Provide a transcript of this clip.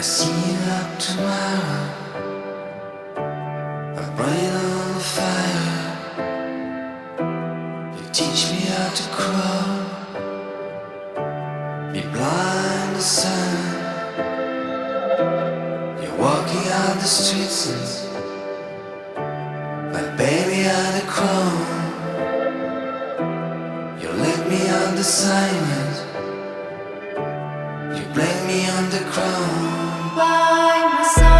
see you up tomorrow. My brain on fire. You teach me how to crawl. Be blind to sun. You're walking out the streets and my baby on the chrome. You let me on the assignment. You blame me on the crown. By my side.